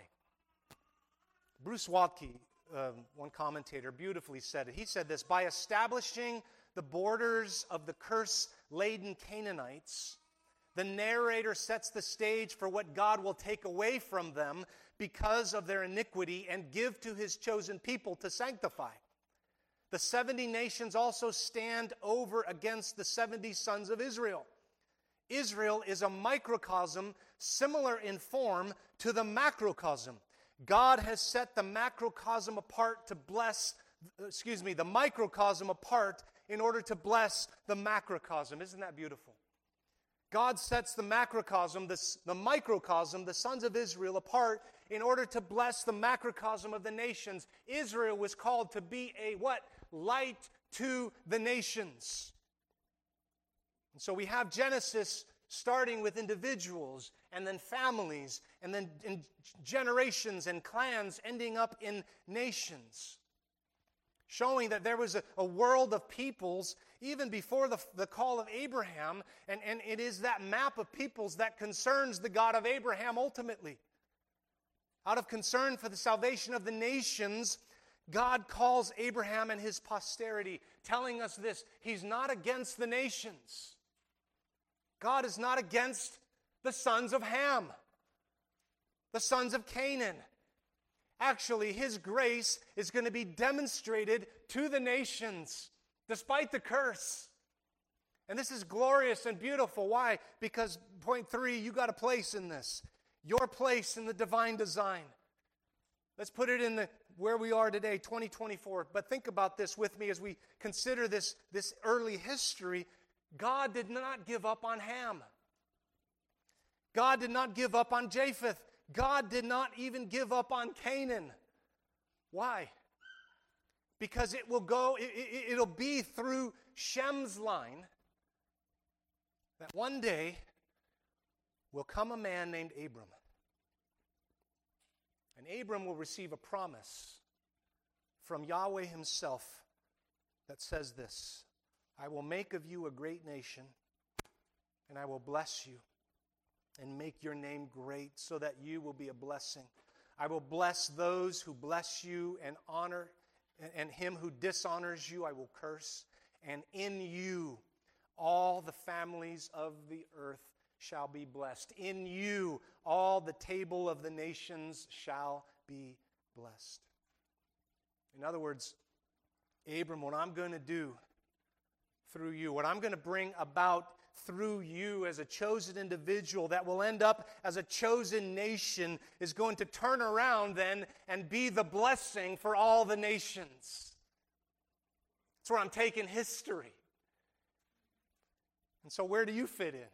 Bruce Waltke, one commentator, beautifully said it. He said this: by establishing the borders of the curse-laden Canaanites, the narrator sets the stage for what God will take away from them because of their iniquity and give to His chosen people to sanctify. The 70 nations also stand over against the 70 sons of Israel. Israel is a microcosm similar in form to the macrocosm. God has set the macrocosm apart to bless, the microcosm apart in order to bless the macrocosm. Isn't that beautiful? God sets the macrocosm, the microcosm, the sons of Israel apart in order to bless the macrocosm of the nations. Israel was called to be a what? Light to the nations. And so we have Genesis starting with individuals and then families and then in generations and clans ending up in nations. Showing that there was a world of peoples even before the call of Abraham, and it is that map of peoples that concerns the God of Abraham ultimately. Out of concern for the salvation of the nations, God calls Abraham and his posterity, telling us this: He's not against the nations. God is not against the sons of Ham, the sons of Canaan. Actually, His grace is going to be demonstrated to the nations, despite the curse. And this is glorious and beautiful. Why? Because, point 3, you got a place in this. Your place in the divine design. Let's put it in where we are today, 2024. But think about this with me as we consider this early history. God did not give up on Ham. God did not give up on Japheth. God did not even give up on Canaan. Why? Because it'll be through Shem's line that one day will come a man named Abram. And Abram will receive a promise from Yahweh Himself that says this: I will make of you a great nation, and I will bless you and make your name great so that you will be a blessing. I will bless those who bless you and honor, and him who dishonors you I will curse. And in you all the families of the earth shall be blessed. In you all the table of the nations shall be blessed. In other words, Abram, what I'm going to do through you, what I'm going to bring about through you as a chosen individual that will end up as a chosen nation, is going to turn around then and be the blessing for all the nations. That's where I'm taking history. And so where do you fit in?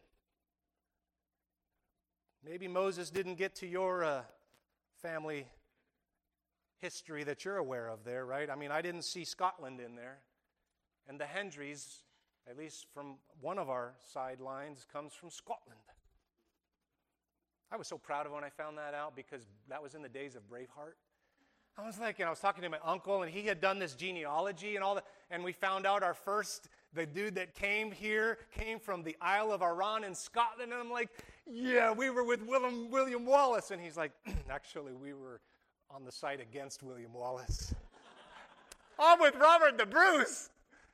Maybe Moses didn't get to your family history that you're aware of there, right? I mean, I didn't see Scotland in there. And the Hendrys, at least from one of our sidelines, comes from Scotland. I was so proud of when I found that out, because that was in the days of Braveheart. I was like, I was talking to my uncle, and he had done this genealogy and all that, and we found out the dude that came here came from the Isle of Arran in Scotland, and I'm like, yeah, we were with William Wallace, and he's like, actually, we were on the side against William Wallace. I'm with Robert the Bruce.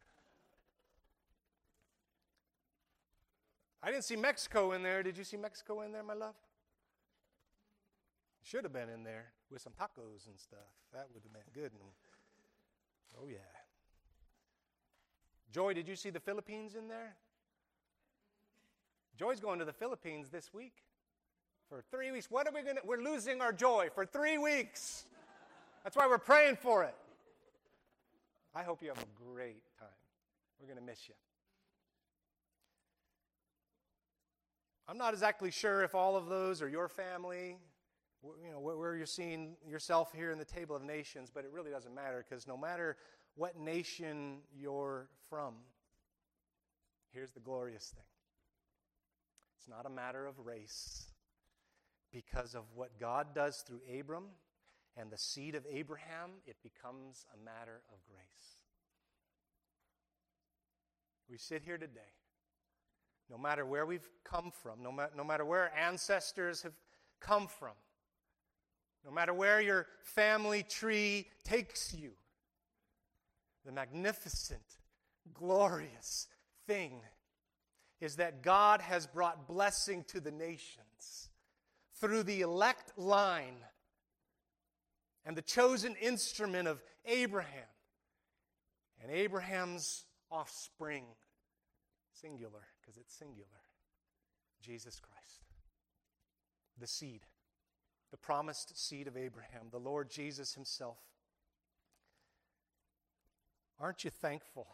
I didn't see Mexico in there. Did you see Mexico in there, my love? Should have been in there with some tacos and stuff. That would have been good. Oh, yeah. Joy, did you see the Philippines in there? Joy's going to the Philippines this week for 3 weeks. What are we going to? We're losing our joy for 3 weeks. That's why we're praying for it. I hope you have a great time. We're going to miss you. I'm not exactly sure if all of those are your family. where you're seeing yourself here in the table of nations, but it really doesn't matter, because no matter what nation you're from, here's the glorious thing. It's not a matter of race, because of what God does through Abram and the seed of Abraham, it becomes a matter of grace. We sit here today, no matter where we've come from, no matter where our ancestors have come from, no matter where your family tree takes you, the magnificent, glorious thing is that God has brought blessing to the nations through the elect line and the chosen instrument of Abraham and Abraham's offspring, singular, because it's singular, Jesus Christ, the seed, the promised seed of Abraham, the Lord Jesus himself. Aren't you thankful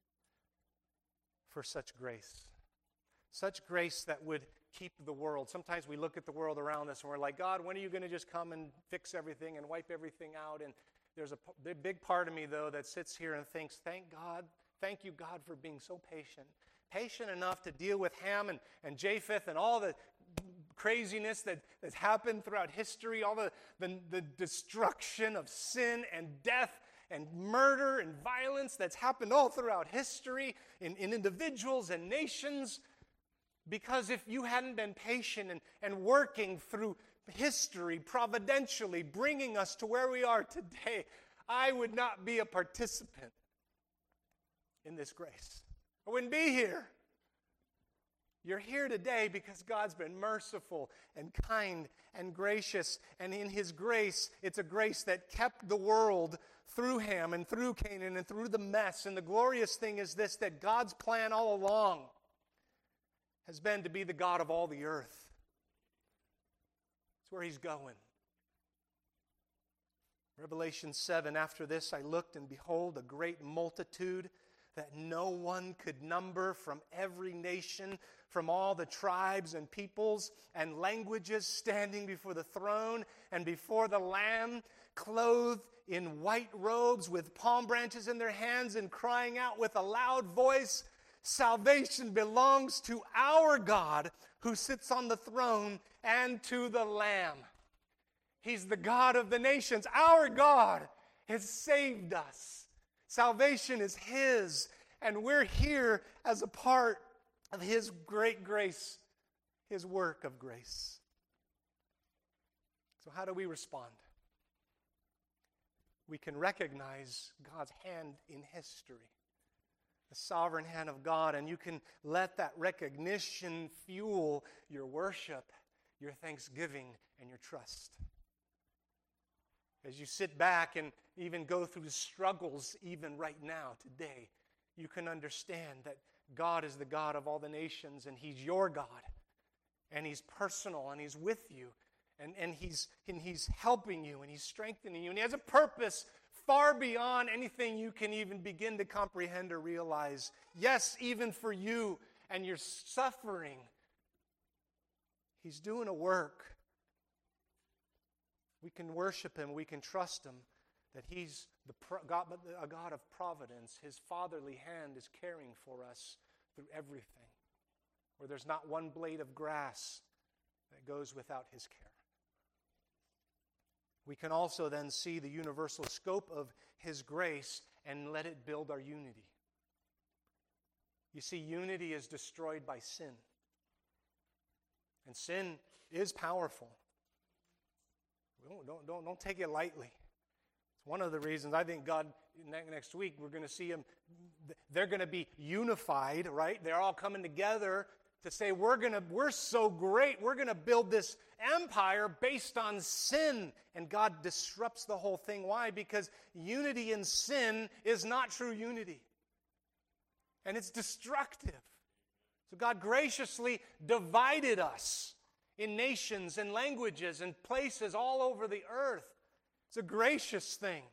for such grace? Such grace that would keep the world. Sometimes we look at the world around us and we're like, God, when are you going to just come and fix everything and wipe everything out? And there's a big part of me, though, that sits here and thinks, thank you, God, for being so patient. Patient enough to deal with Ham and Japheth and all the craziness that's happened throughout history, all the destruction of sin and death and murder and violence that's happened all throughout history in individuals and nations. Because if you hadn't been patient and working through history, providentially bringing us to where we are today, I would not be a participant in this grace. I wouldn't be here. You're here today because God's been merciful and kind and gracious. And in His grace, it's a grace that kept the world through Ham and through Canaan and through the mess. And the glorious thing is this, that God's plan all along has been to be the God of all the earth. That's where He's going. Revelation 7, after this I looked, and behold, a great multitude that no one could number, from every nation, from all the tribes and peoples and languages, standing before the throne and before the Lamb, clothed in white robes with palm branches in their hands, and crying out with a loud voice, salvation belongs to our God who sits on the throne and to the Lamb. He's the God of the nations. Our God has saved us. Salvation is His, and we're here as a part of His great grace, His work of grace. So how do we respond? We can recognize God's hand in history, the sovereign hand of God, and you can let that recognition fuel your worship, your thanksgiving, and your trust. As you sit back and even go through the struggles, even right now, today, you can understand that God is the God of all the nations, and He's your God, and He's personal, and He's with you, and He's helping you, and He's strengthening you, and He has a purpose far beyond anything you can even begin to comprehend or realize. Yes, even for you and your suffering, He's doing a work. We can worship Him, we can trust Him, that He's a God of providence. His fatherly hand is caring for us through everything, where there's not one blade of grass that goes without His care. We can also then see the universal scope of His grace and let it build our unity. You see, unity is destroyed by sin. And sin is powerful. Don't take it lightly. It's one of the reasons I think God, next week, we're going to see Him. They're going to be unified, right? They're all coming together to say, we're so great, we're going to build this empire based on sin. And God disrupts the whole thing. Why? Because unity in sin is not true unity. And it's destructive. So God graciously divided us in nations and languages and places all over the earth. It's a gracious thing.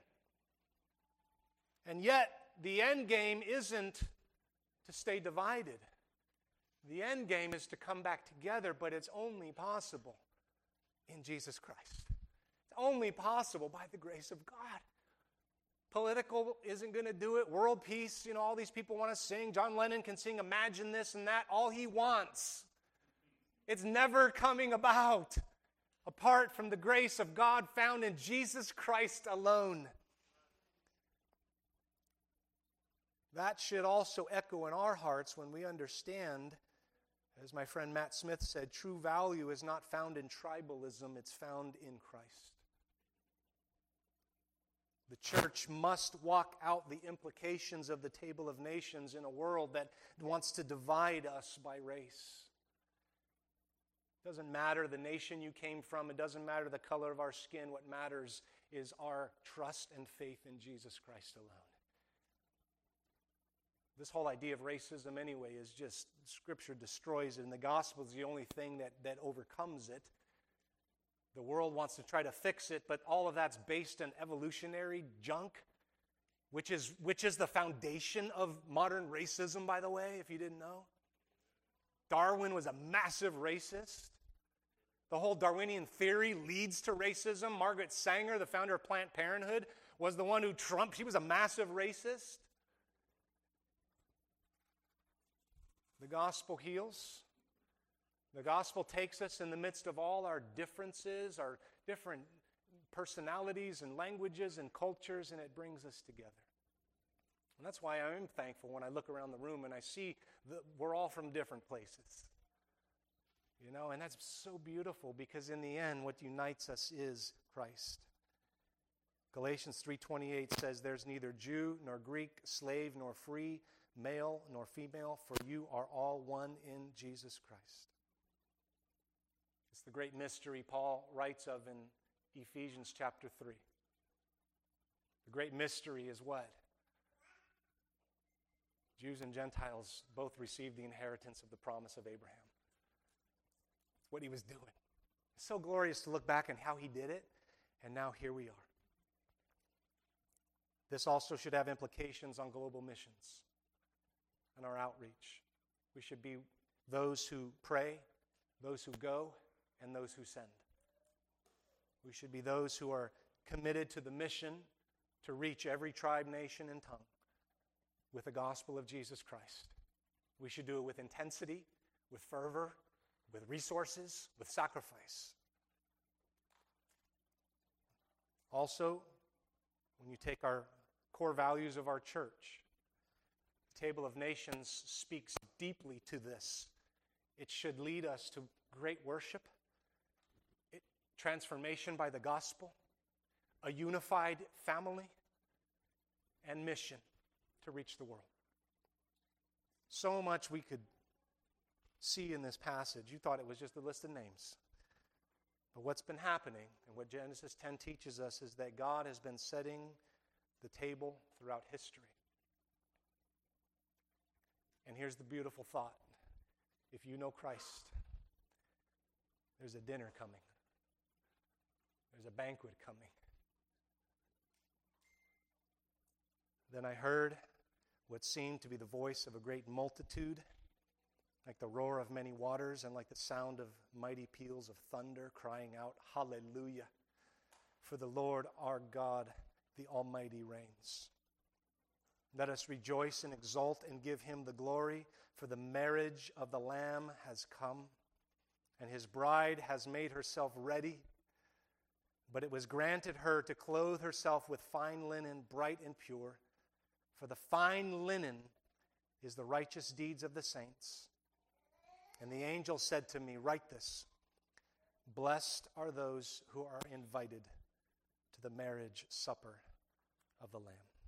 And yet, the end game isn't to stay divided. The end game is to come back together, but it's only possible in Jesus Christ. It's only possible by the grace of God. Political isn't going to do it. World peace, all these people want to sing. John Lennon can sing Imagine This and that, all he wants. It's never coming about apart from the grace of God found in Jesus Christ alone. That should also echo in our hearts when we understand, as my friend Matt Smith said, true value is not found in tribalism, it's found in Christ. The church must walk out the implications of the table of nations in a world that wants to divide us by race. It doesn't matter the nation you came from. It doesn't matter the color of our skin. What matters is our trust and faith in Jesus Christ alone. This whole idea of racism anyway is just, Scripture destroys it, and the gospel is the only thing that overcomes it. The world wants to try to fix it, but all of that's based on evolutionary junk, which is the foundation of modern racism, by the way, if you didn't know. Darwin was a massive racist. The whole Darwinian theory leads to racism. Margaret Sanger, the founder of Planned Parenthood, was the one who trumped. She was a massive racist. The gospel heals. The gospel takes us in the midst of all our differences, our different personalities and languages and cultures, and it brings us together. And that's why I am thankful when I look around the room and I see that we're all from different places. And that's so beautiful because in the end, what unites us is Christ. Galatians 3:28 says, "There's neither Jew nor Greek, slave nor free, male nor female, for you are all one in Jesus Christ." It's the great mystery Paul writes of in Ephesians chapter 3. The great mystery is what? Jews and Gentiles both received the inheritance of the promise of Abraham. It's what he was doing. It's so glorious to look back on how he did it, and now here we are. This also should have implications on global missions and our outreach. We should be those who pray, those who go, and those who send. We should be those who are committed to the mission to reach every tribe, nation, and tongue with the gospel of Jesus Christ. We should do it with intensity, with fervor, with resources, with sacrifice. Also, when you take our core values of our church, the Table of Nations speaks deeply to this. It should lead us to great worship, transformation by the gospel, a unified family, and mission to reach the world. So much we could see in this passage. You thought it was just a list of names. But what's been happening, and what Genesis 10 teaches us, is that God has been setting the table throughout history. And here's the beautiful thought. If you know Christ, there's a dinner coming. There's a banquet coming. Then I heard what seemed to be the voice of a great multitude, like the roar of many waters and like the sound of mighty peals of thunder, crying out, "Hallelujah! For the Lord our God, the Almighty reigns. Let us rejoice and exult and give him the glory, for the marriage of the Lamb has come, and his bride has made herself ready. But it was granted her to clothe herself with fine linen, bright and pure, for the fine linen is the righteous deeds of the saints. And the angel said to me, write this, blessed are those who are invited to the marriage supper of the Lamb."